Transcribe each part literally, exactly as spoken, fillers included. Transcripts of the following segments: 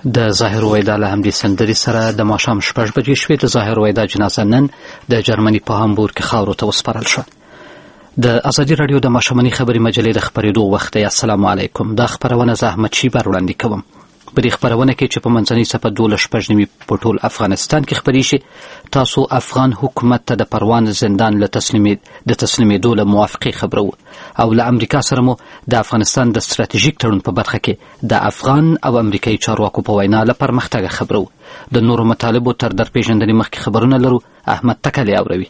د ظاهر ویدا له همدې سندرې سره د ماښام شپږ بجې شوې. د ظاهر ویدا جنازه نن د جرمني په هامبورګ کې خاورو ته وسپارل شوه. د ازادي راډیو د ماښامنۍ خبري مجلې د خبرېدو وخت دی. السلام علیکم. دا خبرونه زه احمد شیبر وړاندې کوم. په دې خبرونه کې چې په منځنۍ څپه دولس شپږ نیمې په ټول افغانستان کې خپرې شي، تاسو افغان حکومت ته د پروان زندان له تسلیمې د تسلیمېدو له موافقې خبرو او له امریکا سره مو د افغانستان د ستراتیژیک تړون په برخه کې د افغان او امریکایي چارواکو په وینا له پرمختګه خبرو. د نورو مطالبو تر درپېژندنې مخکې خبرونه لرو. احمد تکلی اوروي.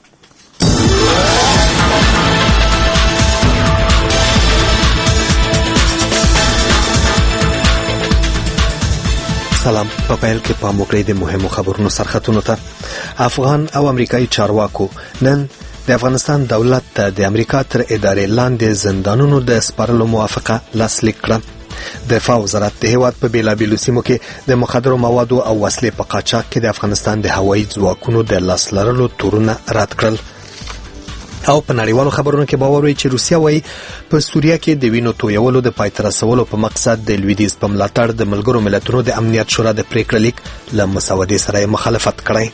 سلام. په پیل کې پام وکړئ د مهمو خبرونو سرخطونو ته. افغان او امریکایي چارواکو نن د افغانستان دولت ته د امریکا تر ادارې لاندې زندانونو د سپارلو موافقه لاسلیک کړه. دفاع وزارت د هیواد په بیلابیلو سیمو کې د مخدرو موادو او وسلې په قاچاق کې د افغانستان د هوایي ځواکونو د لاس لرلو تورونه رد کړل. او په نړیوالو خبرونو کې باور وي چې روسیا وايي په سوریه کې د وینو تویولو د پای ته رسولو په مقصد د لویدیځ په ملاتړ د ملګرو ملتونو د امنیت شورا د پریکړه لیک له مسودې سره مخالفت کړی.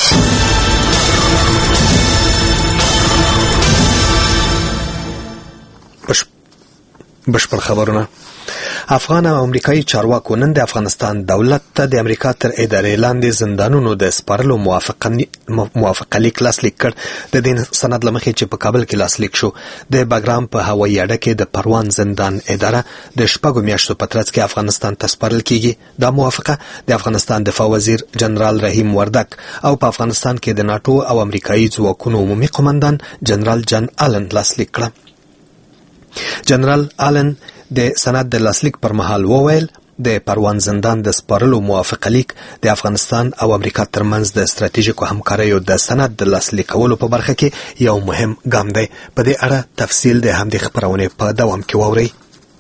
بشپړ خبرونه. افغان او امریکایي چارواکو نن د افغانستان دولت ته د امریکا تر ادارې لاندې زندانونو د سپارلو موافقه لیک لاسلیک کړ. د دې سند له مخې چې په کابل کې لاسلیک شو، د بګرام په هوایي اډه کې د پروان زندان اداره د شپږو میاشتو په ترڅ کې افغانستان ته سپارل کیږي. دا موافقه د افغانستان دفاع وزیر جنرال رحیم وردک او په افغانستان کې د ناتو او امریکایي ځواکونو عمومي قومندان جنرال جان آلن لاسلیک کړه. جنرال آلن د سند د لاسلیک پر مهال وویل د پروان زندان د سپارلو موافقه لیک د افغانستان او امریکا ترمنځ د ستراتیژیکو همکاریو د سند د لاسلیکولو په برخه کې یو مهم ګام دی. په دې اړه تفصیل د همدې خبرونې په دوام کې واورئ.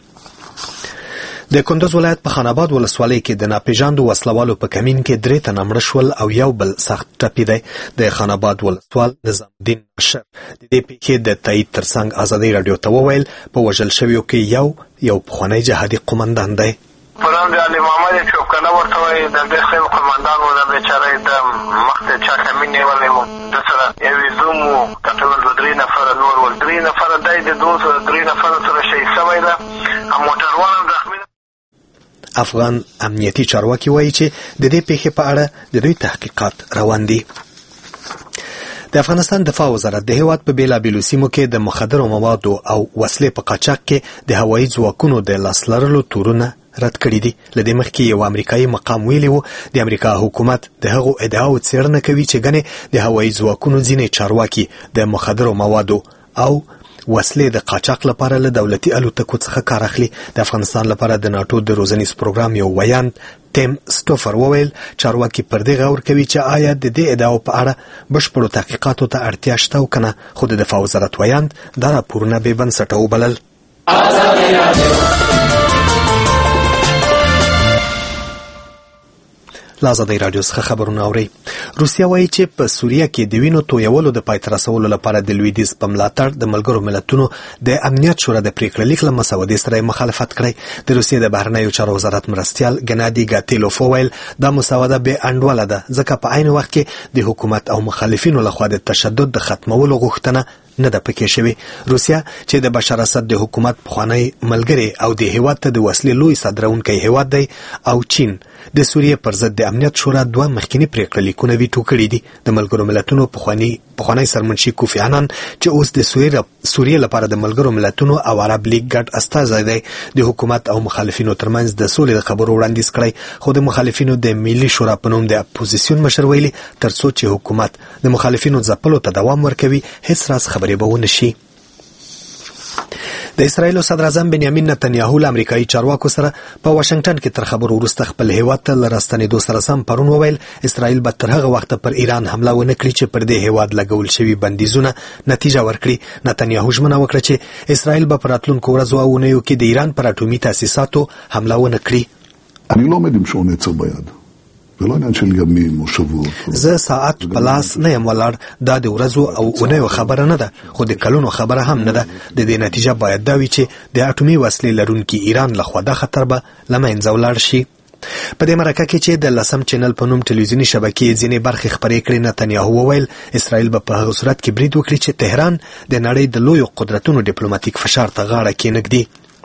د کندوز ولایت په خاناباد ولسوالۍ کې د ناپېژاندو وسلوالو په کمین کې درې تنه مړه شول او یو بل سخت ټپي دی. د خاناباد ولسوال نظام الدین بشر د دې پیښې د تایید ترڅنګ ازادۍ راډیو ته وویل په وژل شویو کې یو یو پخوانی جهادي قومندان دی. پرون د علي محمد چوپکنه ورته وایي د دې خیم قومندان و د بیچاره د مخ د چا کمین نیولی و د سره یوې زوم و تقریبا دوه درې نفره نور ول درې نفره دی د دوه سره درې نفره سره شهید شوی ده. موټروان هم زخمي. افغان امنیتي چارواکي وایي چې د دې پیښې په اړه د دوی تحقیقات روان دي. د افغانستان دفاع وزارت د هیواد په بیلابیلو سیمو کې د مخدرو موادو او وسلې په قاچاق کې د هوایي ځواکونو د لاس لرلو تورونه رد کړي دي. له دې مخکې یو امریکایي مقام ویلي و د امریکا حکومت د هغو ادعاو څېړنه کوي چې ګنې د هوایي ځواکونو ځینې چارواکي د مخدرو موادو او وسلې د قاچاق لپاره له دولتي الوتکو څخه کار اخلي. د افغانستان لپاره د ناتو د روزنیز پروګرام یو ویاند ټیم سټوفر وویل چارواکي پر دې غور کوي چې آیا د دې ادعاو په اړه بشپړو تحقیقاتو ته اړتیا شته او کنه. خو د دفاع وزارت ویاند دا راپورونه بې بنسټه وبلل. له ازادۍ راډیو څخه خبرونه اورئ. روسیا وایي چې په سوریه کې د وینو تویولو د پای ته رسولو لپاره د لویدیځ په ملاتړ د ملګرو ملتونو د امنیت شورا د پریکړه لیک له مسودې سره مخالفت کړی. د روسیې د بهرنیو چارو وزارت مرستیال ګنادي ګاتیلوف وویل دا مسوده بې انډوله ده ځکه په عین وخت کې د حکومت او مخالفینو لخوا د تشدد د ختمولو غوښتنه نه ده پکې شوې. روسیا چې د بشار اسد د حکومت پخوانی ملګری او د هیواد ته د وسلې لوی صادرونکی هیواد دی او چین د سوریې پر ضد د امنیت شورا دوه مخکینی پریکړه لیکونه ویټو کړي دي. د ملګرو ملتونو پخوانی پخوانی سرمنشي کوفی عنان چې اوس د سوریې لپاره د ملګرو ملتونو او عرب لیگ ګډ استازی دی د حکومت او مخالفینو ترمنځ د سولې د خبرو وړاندیز کړی. خو د مخالفینو د ملي شورا په نوم د اپوزیسیون مشر ویلي ترڅو چې حکومت د مخالفینو ځپلو ته دوام ورکوي هیڅ راز خبرې به ونه شي. د اسرایل صدر اعظم بنیامین نتنیاهو له امریکایي چارواکو سره په واشنگټن کې تر خبرو وروسته خپل هیواد ته له راستنېدو سره سم پرون وویل اسرایل به تر هغه وخته پر ایران حمله ونه کړي چې پر دې هیواد لګول شوي بندیزونه نتیجه ورکړي. نتنیاهو ژمنه وکړه چې اسرایل به په راتلونکو ورځو او اونیو کې د ایران پر اټومي تاسیساتو حمله ونه کړي. אני לא עומד עם שעון עצר ביד. זה לא עניין של ימים או שבועות. زه ساعت په لاس نه یم ولاړ. دا د ورځو او اونیو خبره نه ده خو د کلونو خبره هم نه ده. د دې نتیجه باید دا وي چې د اټومي وسلې لرونکي ایران لخوا دا خطر به له منځه ولاړ شي. په دې مرکه کې چې د لسم چینل په نوم ټلویزیونی شبکې ځینې برخې خپرې کړې، نتنیاهو وویل اسرائیل به په هغه صورت کې برید وکړي چې تهران د نړۍ د لویو قدرتونو ډیپلوماټیک فشار ته غاړه کېنږدي.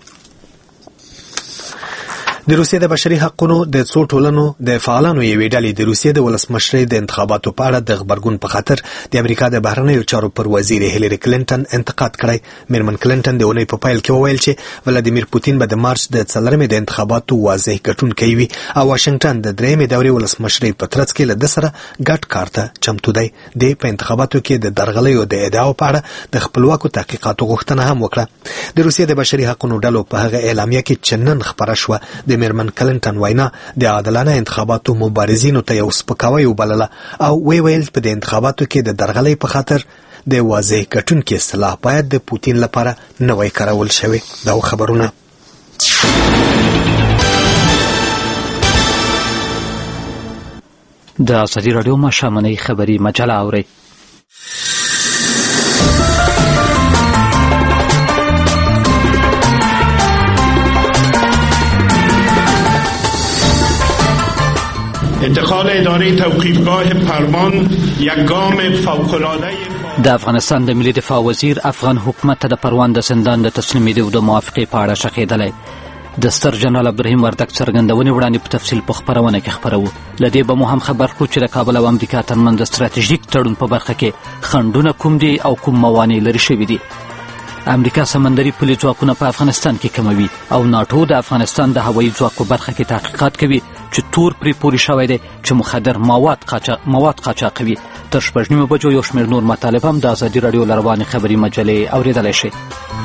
د روسیې د بشري حقوقو د څو ټولنو د فعالانو یوې ډلې د روسیې د ولسمشرۍ د انتخاباتو په اړه د غبرګون په خاطر د امریکا د بهرنیو چارو پر وزیر هیلری کلینټن انتقاد کړی. میرمن کلینټن د اونۍ په پایل کې وویل چې ولادیمیر پوتین به د مارچ د څلورمې د انتخاباتو واضح ګټونکی وي او واشنگټن د درېیمې دورې ولسمشرۍ په ترڅ کې له ده سره ګډ کار ته چمتو دی. د په انتخاباتو کې د درغلیو د ادعاو په اړه د خپلواکو تحقیقاتو غوښتنه هم وکړه. د روسیې د بشري حقوقو ډلو په هغه اعلامیه کې چې نن خپره شوه د میرمن کلینټن وینا د عادلانه انتخاباتو مبارزینو ته یو سپکاوی وبلله او وی ویل په د انتخاباتو کې د درغلۍ په خاطر د واضح ګټونکي اصطلاح باید د پوتین لپاره نوی کارول شوی. دا خبرونه د ازادي راډیو ماښامنۍ خبري مجله اورئ. انتقال اداره توقیفگاه پروان یک گام فوق‌العاده د افغانستان د ملي دفاع وزیر افغان حکومت ته د پروان د زندان د تسلیمېدو د موافقې په اړه شخېدلی. د ستر جنرال عبدالرحیم وردګ څرګندونې وړاندې په تفصیل په خپرونه کې خپروو. له دې به مو هم خبر کړو چې د کابل او امریکا ترمنځ د ستراتیژیک تړون په برخه کې خنډونه کوم دي او کوم موانع لرې شوي دي. امریکا سمندري پولي ځواکونه په افغانستان کې کموي او ناټو د افغانستان د هوایي ځواک په برخه کې تحقیقات کوي چې تور پرې پورې شوی دی چې مخدر مواد قاچاق مواد قاچاقوي. تر شپږ نیمو بجو یو شمېر نور مطالب هم د ازادي راډیو له روانې خبري مجلې اورېدلی شئ.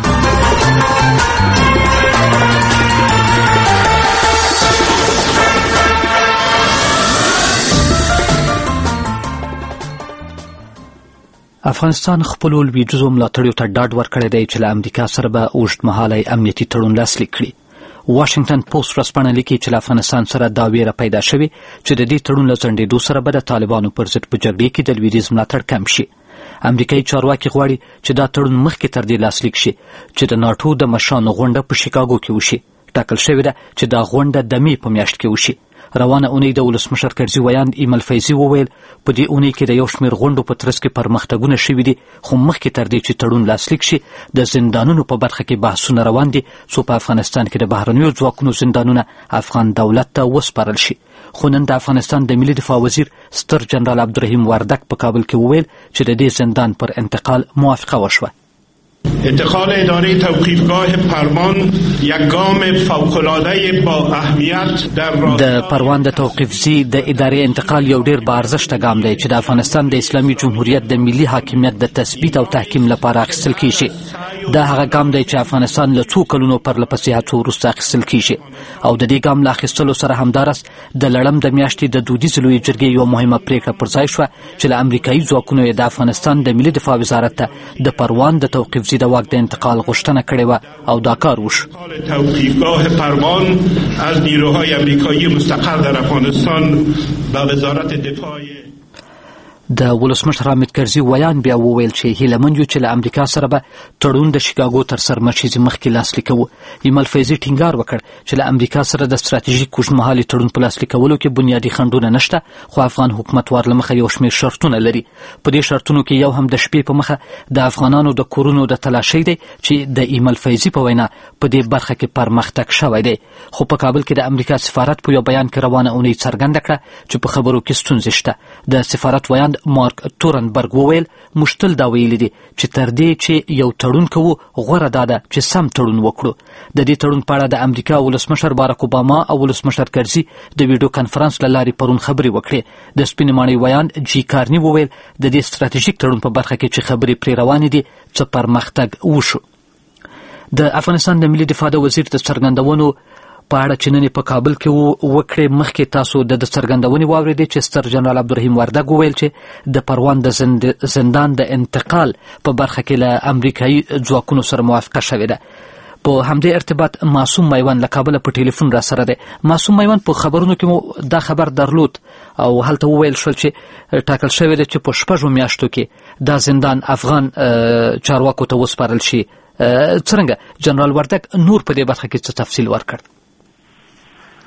افغانستان خپلو لویدیځو ملاتړیو ته ډاډ ورکړی دی چې له امریکا سره به اوږدمهالی امنیتي تړون لاسلیک کړي. واشنگټن پوسټ ورځپاڼه لیکي چې له افغانستان سره دا ویره پیدا شوې چې د دې تړون له ځنډېدو سره به د طالبانو پر ضد په جګړې کې د لویدیځ ملاتړ کم شي. امریکایي چارواکي غواړي چې دا تړون مخکې تر دې لاسلیک شي چې د ناټو د مشرانو غونډه په شیکاګو کې وشي. ټاکل شوې ده چې دا غونډه د مې په میاشت کې وشي. روانه اونۍ د ولسمشر کرزي ویاند ایمل فیضي وویل په دې اونۍ کې د یو شمېر غونډو په ترڅ کې پرمختګونه شوي دي، خو مخکې تر دې چې تړون لاسلیک شي د زندانونو په برخه کې بحثونه روان دي څو په افغانستان کې د بهرنیو ځواکونو زندانونه افغان دولت ته وسپارل شي. خو نن د افغانستان د ملي دفاع وزیر ستر جنرال عبدالرحیم وردګ په کابل کې وویل چې د دې زندان پر انتقال موافقه وشوه. انتقال اداره توقیفگاه پروان یک گام فوق‌العاده با اهمیت در د پروان د توقیفزي د ادارې انتقال یو ډیر با ارزښته ګام دی چې د افغانستان د اسلامي جمهوریت د ملي حاکمیت د تثبیت او تحکیم لپاره اخیستل کیږي. دا هغه ګام دی چې افغانستان له څو کلونو پرلپسې هڅو وروسته اخیستل کیږي او د دې ګام له اخیستلو سره همداراز د لړم د میاشتې د دودیزې لویې جرګې یوه مهمه پریکړه پر ځای شوه چې له امریکایي ځواکونو یې د افغانستان د ملي دفاع وزارت ته د پروان د توقیفزي د واک د انتقال غوښتنه کړې وه او دا کار وشو. توقیفگاه پروان از نیروهای امریکایی مستقر در افغانستان به وزارت دفاع د ولسمشر حامد کرزي ویان بیا وویل چې هیله مند یو چې له امریکا سره به تړون د شیکاګو تر سرمشیزې مخکې لاسلیک کوو. ایمل فیضي ټینګار وکړ چې له امریکا سره د ستراتیژیک اوږدمهالي تړون په لاسلیکولو کې بنیادي خنډونه نشته، خو افغان حکومت ور له مخه یو شمېر شرطونه لري. په دې شرطونو کې یو هم د شپې په مخه د افغانانو د کورونو د تلاشۍ دی چې د ایمل فیضي په وینا په دې برخه کې پرمختګ شوی دی. خو په کابل کې د امریکا سفارت په یو بیان کې روانه اونۍ څرګنده کړه چې په خبرو کې ستونزې شته. د سفارت ویاند مارک تورنبرګ وویل موږ تل دا ویلي دي چې تر دې چې یو تړون کوو غوره دا ده چې سم تړون وکړو. د دې تړون په اړه د امریکا ولسمشر باراک اوباما او ولسمشر کرزي د ویډیو کانفرنس له لارې پرون خبرې وکړې. د سپینې ماڼۍ ویاند جی کارني وویل د دې ستراتیژیک تړون په برخه کې چې خبرې پرې روانې دي څه پرمختګ وشو. د افغانستان د ملي دفاع د وزیر د څرګندونو په اړه چې نن په کابل کې وکړې مخکې تاسو د څرګندونې واورېدې چې ستر جنرال عبدالرحیم وردګ وویل چې د پروان د زندان د انتقال په برخه کې له امریکایي ځواکونو سره موافقه شوې ده. په همدې ارتباط معصوم میوند له کابله په ټلیفون را سره دی. معصوم میوند په خبرونو کې مو دا خبر درلود او هلته وویل شول چې ټاکل شوی دی چې په شپږو میاشتو کې دا زندان افغان چارواکو ته وسپارل شي. څرنګه جنرال وردګ نور په دې برخه کې څه تفصیل ورکړ؟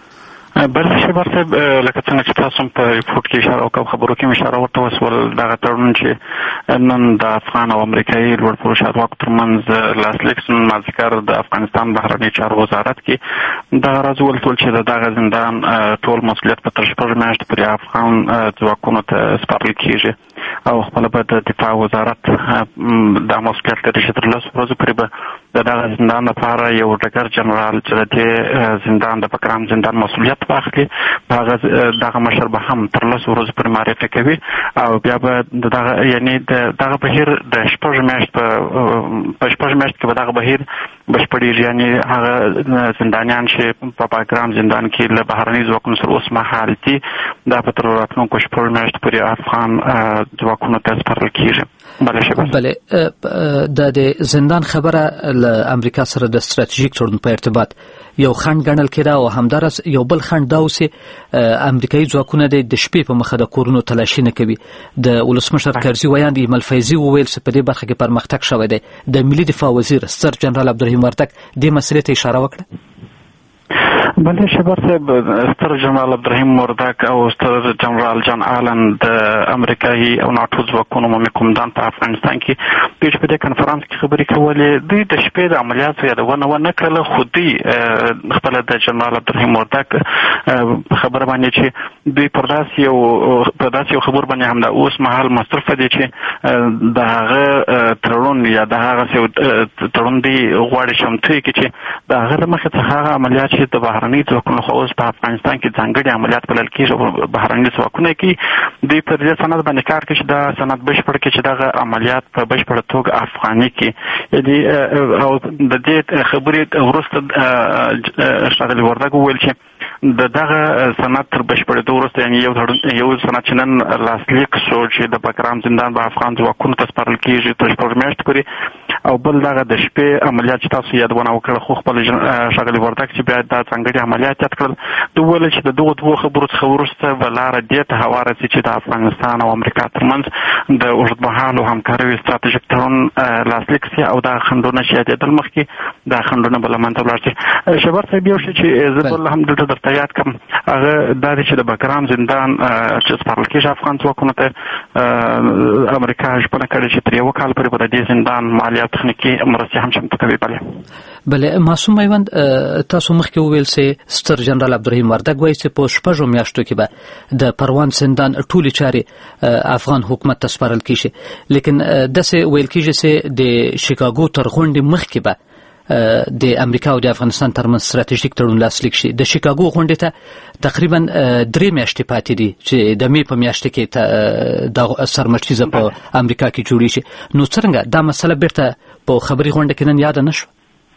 بله شبر صاحب لکه څنګه چې تاسو په ریپورت کې اشاره وکړه خبرو کې اشاره ورته وسول دغه تړون چې نن د افغان او امریکایي لوړپوړو چارواکو ترمنځ لاسلیک شو مازدیګر د افغانستان بهرنی چارو وزارت کې دغه راز وویل چې د دغه زندان ټول مسؤلیت په تر شپږ میاشتې پورې افغان ځواکونو ته سپارل کېږي او خپله به د دفاع وزارت دا مسؤلیت لري چې تر لسو ورځو پورې به د دغه زندان لپاره یو ډګر جنرال چې د دې زندان د بګرام زندان مسؤلیت واخلي هغه دغه مشر به هم تر لسو ورځو پورې معرفي کوي او بیا به دغه یعنی دغه بهیر د شپږ میاشت په شپږ میاشت کې به دغه بهیر بشپړېږي یعنی هغه زندانیان چې په بګرام زندان کې له بهرني ځواکونو سره اوس مهال دي دا به تر راتلونکو شپږ میاشتو پورې افغان ځواکونو ته سپارل کېږي. بله شبه بله د زندان خبره له امریکا سره د ستراتیژیک تړون په ارتباط یو خنډ ګڼل کېده او همدارس یو بل خنډ دا اوسې امریکایي ځواکونه د شپې په مخه د کورونو تلاشي نه کوي. د ولسمشر کرزي ویاند ایمل فیضي وویل چې په دې برخه کې پرمختګ شوی دی. د ملي دفاع وزیر ستر جنرال عبدالرحیم وردګ دې مسلې ته اشاره وکړه. بله شبر صاحب ستر جنرال عبدالرحیم وردګ او ستر جنرال جان آلن د امریکایي او ناټو ځواکونو عمومي قومندان په افغانستان کې دوی چې په دې کنفرانس کې خبرې کولې دوی د شپې د عملیاتو یادونه ونه کړله خو دوی خپله د جنرال عبدالرحیم وردګ خبره باندې چې دوی پر داسې یو په داسې یو خبر باندې همدا اوس مهال مصرفه دي چې د هغه تړون یا د هغه تړون دی غواړي چمتو کړي چې د هغه له مخې څخه هغه عملیات چې د بهرني ځواکونو خو اوس په افغانستان کې ځانګړي عملیات بلل کېږي او بهرني ځواکونه کې دوی پر دې سند باندې کار کوي چې دا سند بشپړ کړي چې دغه عملیات په بشپړه توګه افغاني کې یعنې او د دې خبرې وروسته ښاغلي وردګ وویل چې د دغه سند تر بشپړېدو وروسته یعنې یو یو سند چې نن لاسلیک شو چې د بګرام زندان به افغان ځواکونو ته سپارل کېږي تر شپږ میاشتې پورې او بل دغه د شپې عملیات چې تاسو یادونه وکړه خو خپل ښاغلي وردګ چې بیا دا ځانګړي عملیات یاد کړل دوی وویل چې د دغو دوو خبرو څخه وروسته به لاره دې ته هواره شي چې د افغانستان او امریکا ترمنځ د اوږدمهالو همکاریو ستراتیژیک تړون لاسلیک شي او دا خنډونه چې یادېدل مخکې دا خنډونه به له منځه ولاړ شي. شبر صاحب یو شی چې زه بل هم دلته درته یاد کړم هغه دا دی چې د بګرام زندان چې سپارل کېږي افغان ځواکونو ته امریکا ژمنه کړې چې تر یوه کال پورې به د دې زندان مالي او تخنیکي مرستې هم چمتو کوي. بلې بله معصوم میوند تاسو مخکې وویل چې ستر جنرال عبدالرحیم وردګ وایي چې په شپږو میاشتو کې به د پروان زندان ټولې چارې افغان حکومت ته سپارل کېږي لیکن داسې ویل کېږي چې د شیکاګو تر غونډې مخکې به د امریکا او د افغانستان ترمنځ ستراتیژیک تړون لاسلیک شي. د شیکاګو غونډې ته تقریبا درې میاشتې پاتې دي چې د مې په میاشت کې د سرمشیزه په امریکا کې جوړې شي. نو څرنګه دا مسله بیرته په خبري غونډه کې نن یاد نه شو؟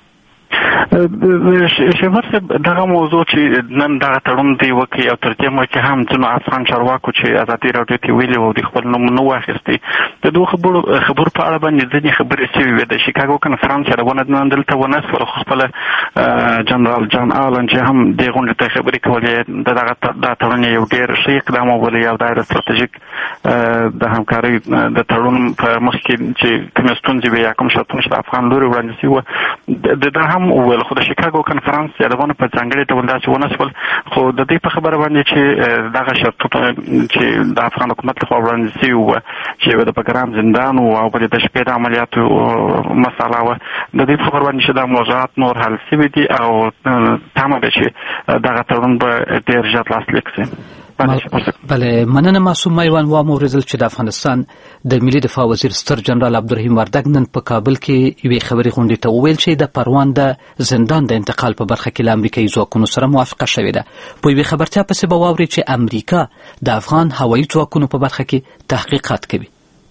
شمر صاحب دغه موضوع چې نن دغه تړون دی وکړي او تر دې مخکې هم ځینو افغان چارواکو چې ازادي راډیو ته ویلي وو د خپل نوم نه واخیستي د دوه خبرو خبرو په اړه باندې ځینې خبرې شوې وې. د شیکاګو کنفرانس یادونه نن دلته ونه سوله خو خپله جنرال جان آلن چې هم دې غونډې ته خبرې کولې د دغه دا تړون یو ډېر ښه اقدام وبولي او دا د ستراتیژیک د همکارۍ د تړون په مخ کې چې کومې ستونزې وې یا کوم شرطونه چې د افغان لوري وړاندې شوي وه د ده هم وویل خو د شیکاګو کنفرانس یادونه په ځانګړي ډول داسې ونه شول خو د دې په خبره باندې چې دغه شرطونه چې د افغان حکومت لخوا وړاندې شوي وه چې د بګرام زندان و او بلې د شپې د عملیاتو مسله وه د دې په خبره باندې چې دا موضوعات نور حل شوي دي او تمه ده چې دغه تړون به ډېر ژر لاسلیک شي. بله مننه معصوم میوان. واوریدل چې د افغانستان د ملي دفاع وزیر ستر جنرال عبدالرحیم وردګ نن په کابل کې یوې خبري غونډې ته وویل چې د پروان د زندان د انتقال په برخه کې له امریکایي ځواکونو سره موافقه شوې ده. په یوې خبرتیا پسې به واورئ چې امریکا د افغان هوایي ځواکونو په برخه کې تحقیقات کوي.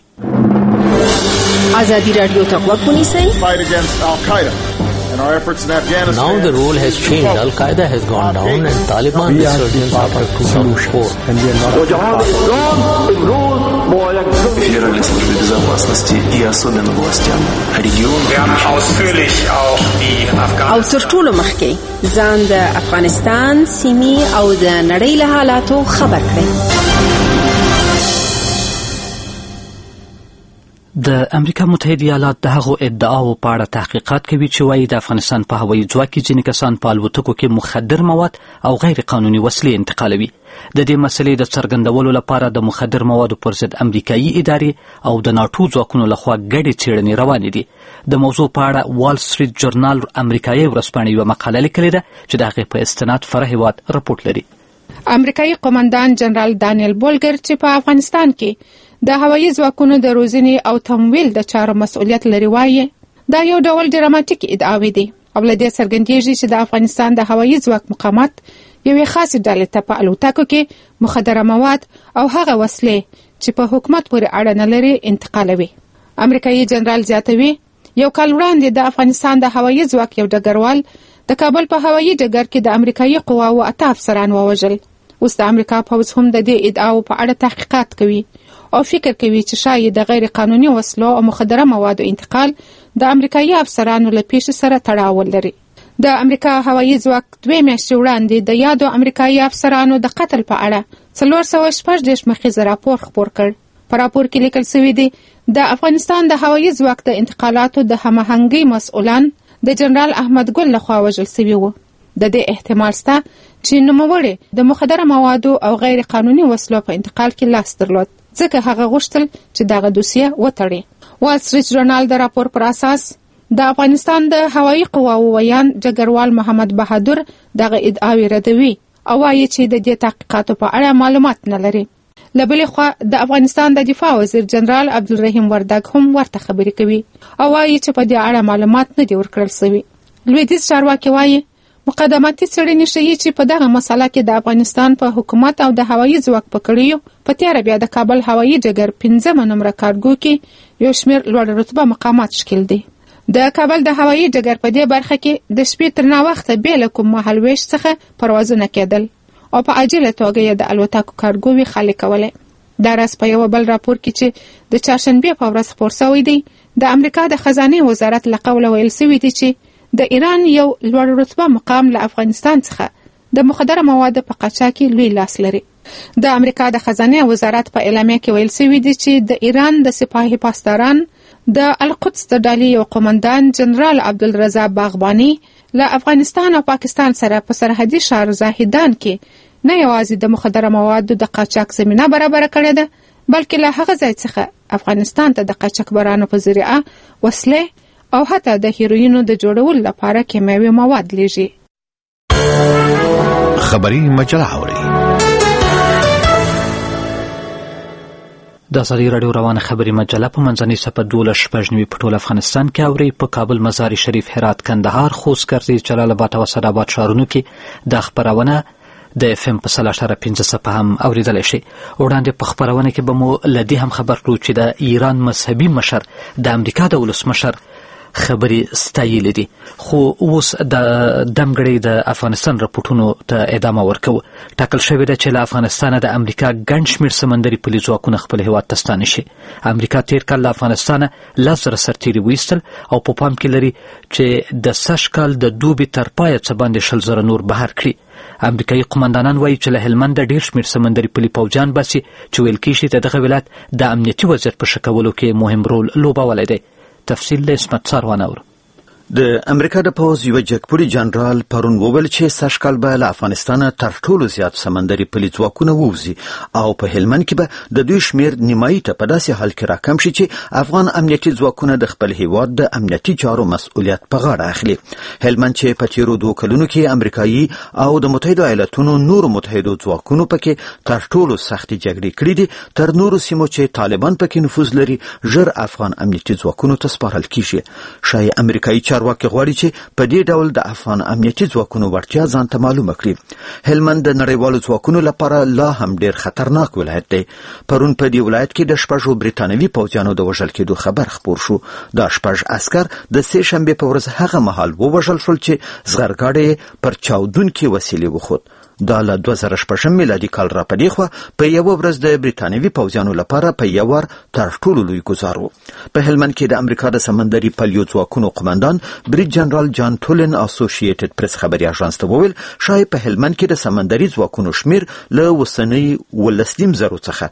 ازادي راډیو ته غوږ ونیسئ. Now the role has changed. Al-Qaeda has gone down and Taliban resurgence after two thousand four. Федеральной службе безопасности и особенно властям региона. او تر ټولو مخکې ځان د افغانستان سیمې او د نړۍ له حالاتو خبر کړئ. د امریکا متحده ایالات د هغو ادعاو په اړه تحقیقات کوي چې وایي د افغانستان په هوایي ځواک کې ځینې کسان په الوتکو کې مخدر مواد او غیر قانوني وسلې انتقالوي. د دې مسلې د څرګندولو لپاره د مخدر موادو پر ضد امریکایي ادارې او د ناټو ځواکونو لخوا ګډې څېړنې روانې دي. د موضوع په اړه وال سټریټ جورنال امریکایي ورځپاڼې یوه مقاله لیکلې ده چې د هغې په استناد فره هیواد رپورټ لري. امریکایي قومندان جنرال دانیل بولګر چې په افغانستان کې د هوایي ځواکونو د روزنې او تمویل د چارو مسؤلیت لري وایي دا یو ډول ډراماتیک ادعاوې دي او له دې څرګندېږي چې د افغانستان د هوایي ځواک مقامات یوې خاصې ډلې ته په الوتکو کې مخدره مواد او هغه وسلې چې په حکومت پورې اړه نه لري انتقالوي. امریکایي جنرال زیاتوي یو کال وړاندې د افغانستان د هوایي ځواک یو ډګروال د کابل په هوایي ډګر کې د امریکایي قواوو اته افسران ووژل. اوس د امریکا پوځ هم د دې ادعاو په اړه تحقیقات کوي او فکر کوي چې شاید د غیر قانوني وسلو او مخدره موادو انتقال د امریکایي افسرانو له پیښې سره تړاو لري. د امریکا هوایي ځواک دوه میاشتې وړاندې د یادو امریکایي افسرانو د قتل په اړه څلور سوه شپږ دېرش مخیزه راپور خپور کړ. په راپور کې لیکل شوي دي د افغانستان د هوایي ځواک د انتقالاتو د هماهنګۍ مسؤلان د جنرال احمد ګل لخوا وژل شوي وو. د دې احتمال شته چې نوموړی د مخدره موادو او غیر قانوني وسلو په انتقال کې لاس درلود ځکه هغه غوښتل چې دغه دوسیه وتړي. وال سټریټ جورنال د راپور پر اساس د افغانستان د هوایي قواوو ویان ډګروال محمد بهادر دغه ادعاوې ردوي او وایي چې د دې تحقیقاتو په اړه معلومات نه لري. له بلې خوا د افغانستان د دفاع وزیر جنرال عبدالرحیم وردګ هم ورته خبرې کوي او وایي چې په دې اړه معلومات نه دي ورکړل شوي. لویدیځ چارواکي وایي مقدماتي څېړنې ښیي چې په دغه مسله کې د افغانستان په حکومت او د هوایي ځواک په کړیو په تیاره بیا د کابل هوایي ډګر پنځمه نمره کارګو کې یو شمېر لوړ رتبه مقامات شکل دي. د کابل د هوایي ډګر په دې برخه کې د شپې تر ناوخته بې له کوم مهالویش څخه پروازونه کېدل او په عاجله توګه یې د الوتکو کارګوې خالي کولې. دا راز په یو بل راپور کې چې د چهارشنبې په ورځ خپور شوی دی د امریکا د خزانې وزارت له قوله ویل شوي دي چې د ایران یو لوړ رتبه مقام له افغانستان څخه د مخدره موادو په قاچاق کې لوی لاس لري. د امریکا د خزانې وزارت په اعلامیه کې ویل شوي دي چې د ایران د سپاهي پاسداران د القدس د ډلې یو قومندان جنرال عبدالرضا باغباني له افغانستان او پاکستان سره په سرحدي ښار زاهدان کې نه یوازې د مخدره موادو د قاچاق زمینه برابره کړې ده بلکې له هغه ځای څخه افغانستان ته د قاچاقبرانو په ذریعه وسلې او حتی د هیروینو د جوړولو لپاره کیمیاوي مواد لیږي. خبری مجله اوري. د ازادي راډیو روانه خبری مجله په منځنۍ صفحه دولس شپږ نوي په ټول افغانستان کې اوري. په کابل، مزار شریف، هرات، کندهار، خوست، کرزي، جلال آباد او اسداباد ښارونو کې د خبرونه د اف ام په سل اشاره پنځه صفحه هم اوریدلی شي. وړاندې په خبرونه کې به مو له دې هم خبر کړو چې د ایران مذهبي مشر د امریکا د ولسمشر خبرې ستایلې دي، خو اوس د دمګړۍ د افغانستان رپورټونو ته ادامه ورکوو. ټاکل شوې ده چې له افغانستانه د امریکا ګڼ شمېر سمندري پلي ځواکونه خپل هېواد ته ستانه شي. امریکا تېر کال له افغانستانه لس زره سرتیري وایستل او په پام کې لري چې د سږ کال د دوبي تر پایه څه باندې شل زره نور بهر کړي. امریکایي قمندانان وایي چې له هلمنده ډېر شمېر سمندري پلي پوځیان باسي چې ویل کېږي د دغه ولایت د امنیتي وضعیت په ښه کولو کې مهم رول لوبولی دی. تفصیل له اسمت ساروان اورو. د امریکا د پوځ یو جګپوړي جنرال پرون وویل چې سږ کال به له افغانستانه تر ټولو زیات سمندري پلي ځواکونه ووځي او په هلمند کې به د دوی شمېر نیمایي ته په داسې حال کې راکم شي چې افغان امنیتي ځواکونه د خپل هیواد د امنیتي چارو مسؤلیت په غاړه اخلي. هلمند چې په تیرو دوه کلونو کې امریکایي او د متحده ایالاتونو نورو متحدو ځواکونو پکې تر ټولو سختې جګړې کړې دي، تر نورو سیمو چې طالبان پکې نفوذ لري ژر افغان امنیتي ځواکونو ته سپارل کیږي. شاید امریکایي چارواکي غواړي چې په دې ډول د افغان امنیتي ځواکونو وړتیا ځان ته معلومه کړي. هلمند د نړیوالو ځواکونو لپاره لا هم ډېر خطرناک ولایت دی. پرون په دې ولایت کې د شپږو برټانوي پوځیانو د وژل کېدو خبر خپور شو. دا شپږ عسکر د سې شنبې په ورځ هغه مهال ووژل شول چې زغرګاډی پر چاودونکې وسیلې وخوت. دا له دوه زره شپږم میلادي کال را په دې خوا په یوه ورځ د برټانوي پوځیانو لپاره په یو وار تر ټولو لوی ګزار و. په هلمند کې د امریکا د سمندري پلیو ځواکونو قمندان بریج جنرال جان تولن اسوسییټډ پریس خبري اژانس ته وویل شاید په هلمند کې د سمندري ځواکونو شمیر له اوسنۍ ولس نیم زرو څخه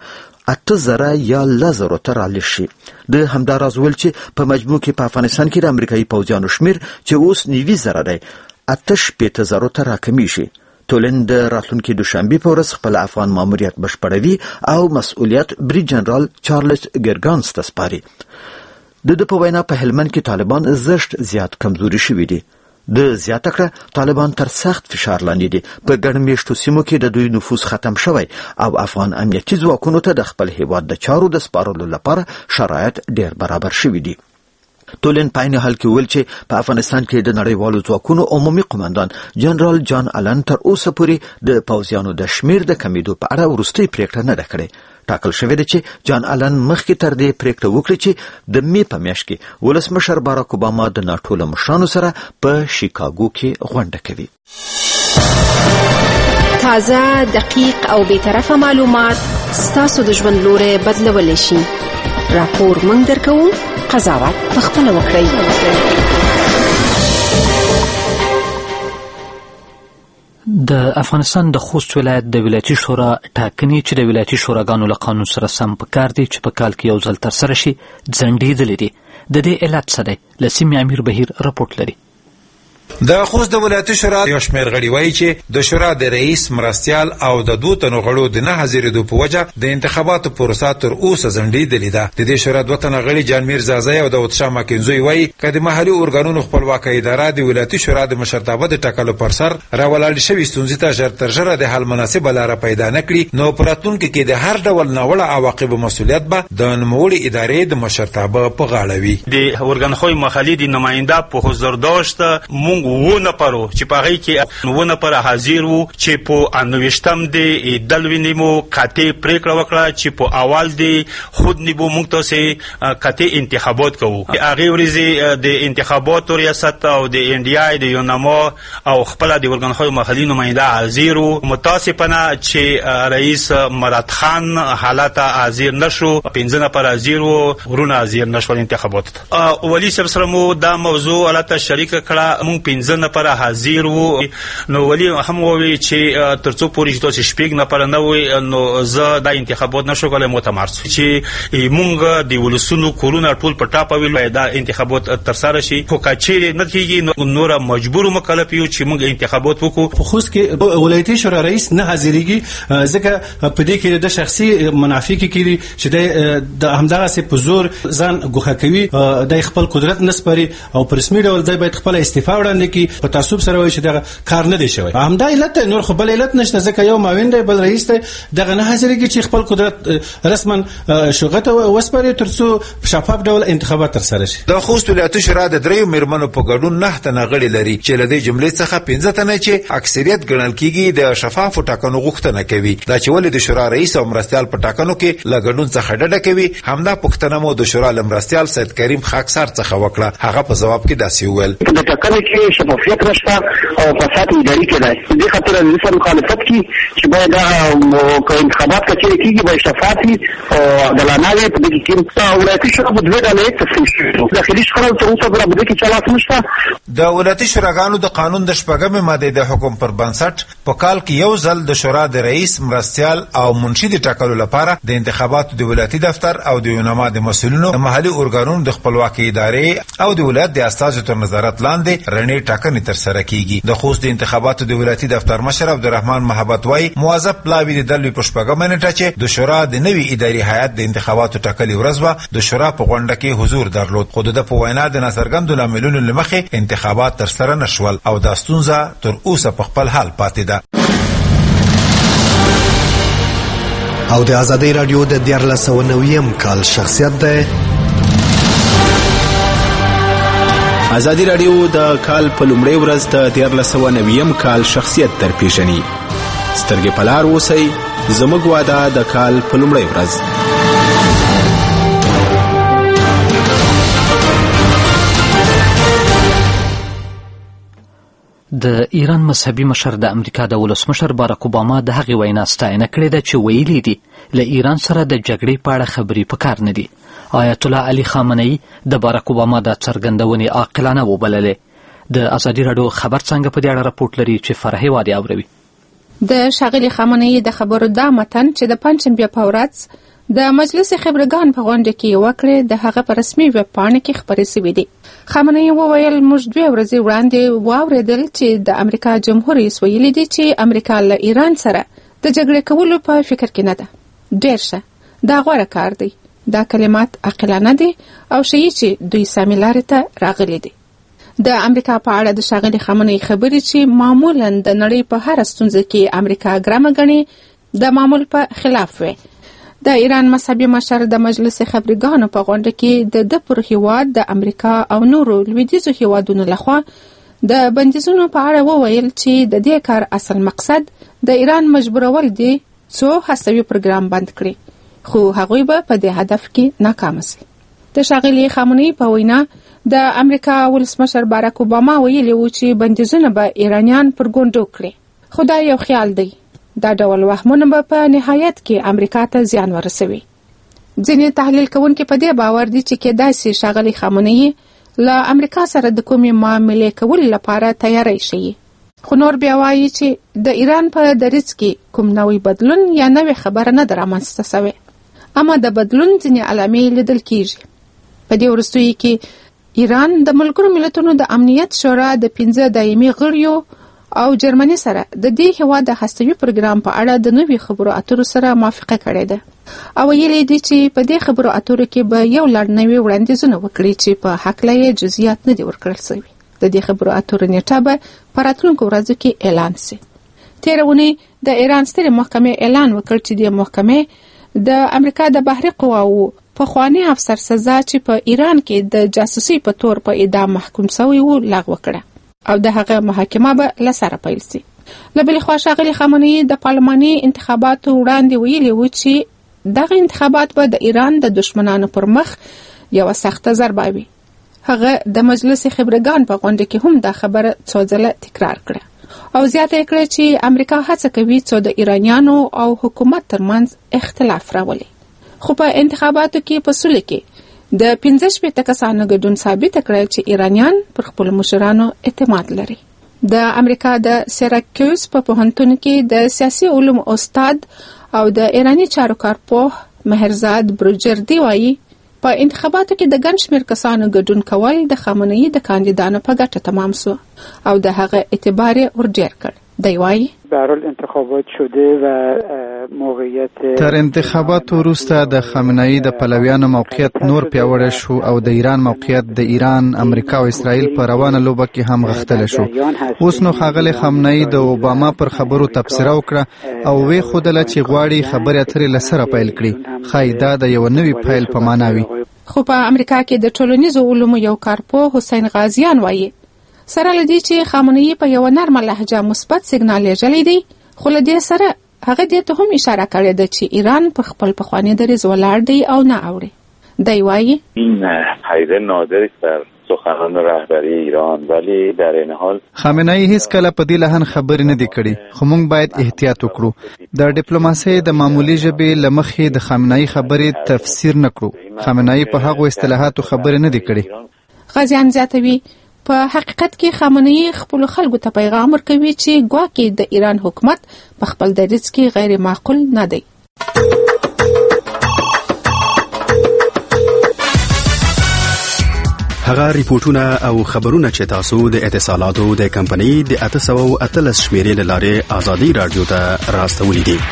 اته زره یا لزرو ته رالېږ شي. د همداراز ویل چې په مجموع کې په افغانستان کې د امریکایي پوځیانو شمیر چې اوس نوي زره دی اته شپېته زرو ته راکمیږي. تولن د راتلونکي دوشنبې په ورځ خپل افغان ماموریت بشپړوي او مسؤلیت بریج جنرال چارلز ګرګانس ته سپاري. د ده په وینا په هلمند کې طالبان زشت زیات کمزوري شوي دي. د زیاته کړه طالبان تر سخت فشار لاندې دي. په ګڼ میشتو سیمو کې د دوی نفوذ ختم شوی او افغان امنیتي ځواکونو ته د خپل هیواد د چارو د سپارلو لپاره شرایط ډیر برابر شوي دي. تولن په عین حال کې ویل چې په افغانستان کې د نړیوالو ځواکونو عمومي قومندان جنرال جان آلن تر اوسه پورې د پوځیانو د شمیر د کمیدو په اړه وروستۍ پریکړه نه ده کړې. ټاکل شوې ده چې جان آلن مخکې تر دې پریکړه وکړي چې د می په میاشت کې ولسمشر باراک اوباما د ناټو له مشرانو سره په شیکاګو کې غونډه کوي. تازه، دقیق او بی‌طرفه معلومات ستاسو د ژوند لوري بدلولی شي. راپور موږ درکوو، قضاوت پخپله وکړئ. د افغانستان د خوست ولایت د ولایتي شورا ټاکنې چې د ولایتي شوراګانو له قانون سره سم پکار دي چې په کال کې یو ځل ترسره شي ځنډېدلې دي. د دې علت څه دی؟ له سیمې امیر بهیر رپورټ لري. د خوست د ولایتي شورا یو شمېر غړي وایي چې د شورا د رئیس، مرستیال او د دوه تنو غړو د نه حاضرېدو په وجه د انتخاباتو پروسه تر اوسه ځنډېدلې ده. د دې شورا دوه تنه غړي جان میر زازی او داود شاه مکنزوی وایي که د محلي ارګانونو خپلواکه اداره د ولایتي شورا د مشرتابه د ټاکلو پر سر راولاړې شوې ستونزې ته ژر تر ژره د حل مناسبه لاره پیدا نه کړي، نو په راتلونکي کې د هر ډول ناوړه عواقبو مسؤلیت به د نوموړې ادارې د مشرتابه په غاړه وي. د ارګانخوی محلي د نماینده په حضور داشت مونږ و نفرو چې په هغې کې و نفر حاضر وو چې په نویشتم د دل ونیمو قطعي پرېکړه وکړه چې په اول د خود نیبو مونږ تاسې قطعي انتخابات کوو. هغې ورځې د انتخاباتو ریاست او د انډیا د یونما او خپله د ارګانخوی محلي نماینده حاضر وو. متاسفانه چې رئیس مراد خان حالت حاضر نشو، پنځه نفر حاضر وو، ورونه حاضر نشول انتخاباتو ته. ولی صاحب سره مو دا موضوع هلته شریکه کړه، مونږ پنځه نفر حاضر وو. نو ولی هم ووی چې تر څو پورې چې تاسو شپږ نفر نه وي نو زه دا انتخابات نشو کولای متمر سو چې مونږ د ولسونو کورونه ټول په ټاپه ویل دا انتخابات تر سره شي. خو کچې نه کیږي نور مجبور مکلف یو چې مونږ انتخابات وکړو. خو خوست کې ولایتي شورا رئیس نه حاضرېږي ځکه په دې کې د شخصي منافع کې کړي چې د همدغه سي په زور ځان ګوښه کوي، د خپل قدرت نسپري او په رسمي ډول د باید خپل استعفا وړاندې کړي. په تعصب سره وایي چې دغه کار نه دی شوی. همدا علت نور خو بل علت نشته ځکه یو معاون دی بل رئیس دی دغه نه حاضرېږي چې خپل قدرت رسما شوغه ته وسپاري تر څو شفاف ډول انتخابات تر سره شي. د خوست ولایتي شورا د دریو میرمنو په ګډون نه تنه غړي لري چې له دې جملې څخه پنځه تنه چې اکثریت ګڼل کیږي د شفافو ټاکنو غوښتنه کوي. دا چې ولې د شورا رئیس او مرستیال په ټاکنو کې له ګډون څخه ډډه کوي، همدا پوښتنه مو د شورا مرستیال سید کریم خاکسار څخه وکړه. هغه په جواب کې داسې وویل: د ټاکنو کې شفافیت نشته او فساد اداري کې دی. دې خاطر د سم مخالفت کی چې باید دا انتخابات کچې کیږي باید شفاف وي او عادلانه وي. په دې کې ولایتي شورا په دوه ډلې تقسیم شوې. داخلي شخړې تر اوسه په دې کې چلاس نشته. د ولایتي شوراګانو د قانون د شپږمې ماده د حکم پر بنسټ په کال کې یو ځل د شورا د رئیس، مرستیال او منشي د ټاکلو لپاره د انتخاباتو د ولایتي دفتر او د یونما د مسؤلینو، د محلي ارګانونو د خپلواکۍ ادارې او د ولایت د استازو تر نظارت لاندې رڼې ټاکنې تر سره کیږي. د خوست د انتخاباتو د ولایتي دفتر مشر عبدالرحمن محبت وای موظف پلاوی د دلوي په شپږمه نیټه چې د شورا د نوي اداري هیئت د انتخاباتو ټاکلې ورځ و د شورا په غونډه کې حضور درلود، خو د په وینا د ناڅرګندو لاملونو له مخې انتخابات تر سره نشول او دا ستونزه تر اوسه په خپل حال پاتې ده. او د آزادۍ رادیو د دیارلس سوه نویم کال شخصیت ده. آزادۍ رادیو د کال په لومړۍ ورځ د دیارلس سوه نویم کال شخصیت در پیژني. سترګې په لار اوسئ، زموږ واده د کال په لومړۍ ورځ. د ایران مذهبي مشر د امریکا د ولسمشر باراک اوباما د هغې وینا ستاینه کړې ده چې ویلي دي له ایران سره د جګړې په اړه خبرې پکار نه دي. آیت الله علي خامنه‌ای د باراک اوباما د څرګندونې عاقلانه وبللې. د ازادي راډیو خبر څنګه په دې اړه راپورټ لري چې فرحي وادي اوروي. د ښاغلي خامنه‌ای د خبرو دا متن چې د پنجشنبې په ورځ د مجلس خبرګان په غونډه کې وکړه د هغه په رسمي ویب پاڼه کې خبرې شوې دي. خامنه‌ای وویل موږ دوه ورځې وړاندې واوریدل چې د امریکا جمهور رئیس ویلي دی چې امریکا له ایران سره د جګړې کولو په فکر کې نه ده. ډېر ښه، دا غوره کار دی. دا کلمات عاقلانه دي او ښیي چې دوی سمې لارې ته راغلي دي. د امریکا په اړه د ښاغلي خامنه‌ای خبرې چې معمولاً د نړۍ په هر ستونزه کې امریکا ګرامه ګڼي د معمول په خلاف وي. د ایران مذهبي مشر د مجلس خبرګانو په غونډه کې د د پر هیواد د امریکا او نورو لویدیځو هیوادونو لخوا د بندیزونو په اړه وویل چې د دې کار اصل مقصد د ایران مجبورول دي څو هستوي پروګرام بند کړي، خو هغوی به په دې هدف کې ناکام شي. د ښاغلي خامنه‌ای په وینا د امریکا ولسمشر باراک اوباما ویلي و چې بندیزونه به ایرانیان پر ګونډو کړي، خو دا یو خیال دی. دا ډول وهمونه به په نهایت کې امریکا ته زیان ورسوي. ځینې تحلیل کوونکي په دې باور دي چې کېدای شي ښاغلي خامنه‌ای له امریکا سره د کومې معاملې کولو لپاره تیاری شي، خو نور بیا وایي چې د ایران په دریځ کې کوم نوی بدلون یا نوې خبره نه ده رامنځته شوې، اما د بدلون ځینې علامې لیدل کېږي. په دې وروستیو کې ایران د ملګرو ملتونو د امنیت شورا د پنځه دایمي غړیو او جرمني سره د دې هیواد د هستوي پروګرام په اړه د نوي خبرو اترو سره موافقه کړې ده او ویلي دي چې په دې خبرو اترو کې به یو لړ نوي وړاندیزونه وکړي چې په هکله یې جزئیات نه دي ورکړل شوي. د دې خبرو اترو نیټه به په راتلونکو ورځو کې اعلان شي. تېره اونۍ د ایران سترې محکمې اعلان وکړ چې د محکمې د امریکا د بحري قواوو پخوانی افسر سزا چې په ایران کې د جاسوسي په تور په اعدام محکوم شوی و لغوه کړه او د هغه محاکمه به لسره پیل شي. له بلې خوا ښاغلي خامنه‌ای د پارلماني انتخاباتو وړاندې ویلي و چې دغه انتخابات به د ایران د دشمنانو پر مخ یوه سخته ضربه وي. هغه د مجلس خبرګان په غونډه کې هم دا خبره څو ځله تکرار کړه او زیاته یې کړه چې امریکا هڅه کوي څو د ایرانیانو او حکومت ترمنځ اختلاف راولي. خو په انتخاباتو کې په سوله کې د پنځه شپېته کسانو ګډون ثابت کړی چې ایرانیان پر خپل مشرانو اعتماد لري. د امریکا د سیراکیوز په پوهنتون کې د سیاسي علومو استاد او د ایرانی چارو کارپوه مهرزاد بروجردي وایي په انتخاباتو کې د ګڼ شمېر کسانو ګډون کول د خامنه‌ای د کاندیدانو په ګټه تمام شو او د هغه اعتبار یې ورډېر کړ. دی وایي به هر حال انتخابات شده و موقعیت تر انتخاباتو وروسته د خامنه‌ای د پلویانو موقعیت نور پیاوړی شو او د ایران موقعیت د ایران، امریکا او اسرائیل په روانه لوبه کې هم غښتلی شو. اوس نو ښاغلی خامنه‌ای د اوباما پر خبرو تبصره وکړه او وی ښودله چې غواړي خبرې اترې له سره پیل کړي. ښایي دا د یو نوي پیل په معنا وي. خو په امریکا کې د ټولنیزو علومو یو کارپوه حسین غازیان وایي سره لدی چې خامنه‌ای په یو نرمه لهجه مثبت سیګنال لېږلی دی، خو له دې سره هغه دې ته هم اشاره کړې ده چې ایران په خپل پخوانی دریځ ولاړ دی او نه اوري. دی وایي این حیره نادر است در سخنان رهبری ایران، ولی در این حال خامنه‌ای هیڅ کله په دې لحن خبرې نه دي کړي، خو موږ باید احتیاط وکړو. د ډیپلوماسۍ د معمولي ژبې له مخې د خامنه‌ای خبرې تفسیر نه کړو. خامنه‌ای په هغو اصطلاحاتو خبرې نه دي کړي. غازیان زیاتوي په حقیقت کې خامنه‌ای خپل خلکو ته پیغام ورکوي چې ګواکې د ایران حکومت په خپل دریځ کې غیر معقول نه دی. هغه ریپورتونه او خبرونه چې تاسو د اتصالاتو د کمپنۍ د اته سوه اتلس شمیرې له لارې ازادي رادیو ته راستولي دي.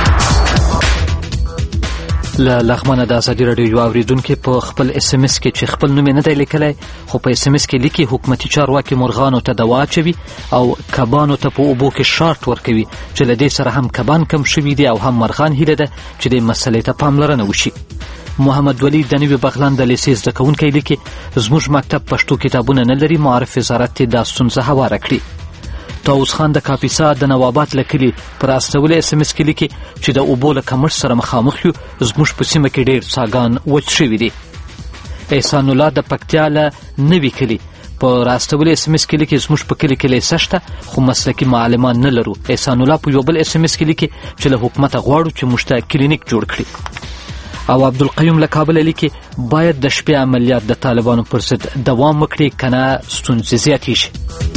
له لغمنه د ازادي رادیو یو اوریدونکي په خپل اس ام اس کې چې خپل نوم نه دی لیکلی، خو په اس ام اس کې لیکي حکومتي چارواکي مرغانو ته دوا اچوي او کبانو ته په اوبو کې شارټ ورکوي چې له دې سره هم کبان کم شوي دي او هم مرغان هیله ده چې دې مسلې ته پاملرنه وشي. محمد ولی د نوي بغلان د لیسې زده کوونکی لیکي زموږ مکتب پښتو کتابونه نه لري، معارف وزارت دا ستونزه هواره کړي. طاووس خان د کاپیسا د نوابات له کلي پر استولې اس ام اس کې لیکي چې د اوبو له کمښت سره مخامخ یو، زموږ په سیمه کې ډېر څاګان وچ شوي دي. احسان الله د پکتیا له نوي کلي پر استولې اس ام اس کې لیکي زموږ په کلي کې لیسه شته خو مسلکي معلمان نه لرو. احسان الله په یو بل اس ام اس کې لیکي چې له حکومته غواړو چې موږ ته کلینیک جوړ کړي. او عبدالقیوم له کابل لیکي باید د شپې عملیات د طالبانو پر ضد دوام وکړي کنه ستونزې زیاتې شي.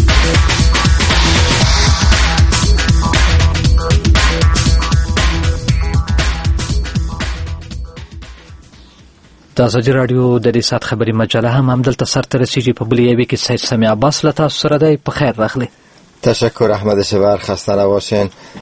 د ازادي راډیو د دې سات خبري مجله هم همدلته سرته رسیږي. په بلې یوې کې سید سمیع عباس له تاسو سره دی. په خیر راغلی. تشکر احمد شبر، خسته نباشین.